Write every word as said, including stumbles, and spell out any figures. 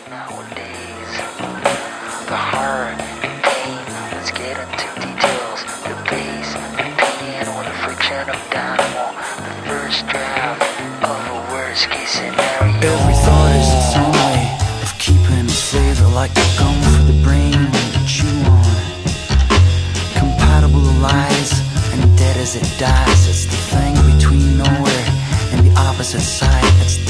nowadays. The horror and pain, let's get into details. The bass, the pain, or the friction of dynamo. The first draft of a worst case scenario. Every thought is its own way of keeping its flavor, like the gum for the brain to chew on. Compatible to lies and dead as it dies. It's the thing between nowhere and the opposite side. It's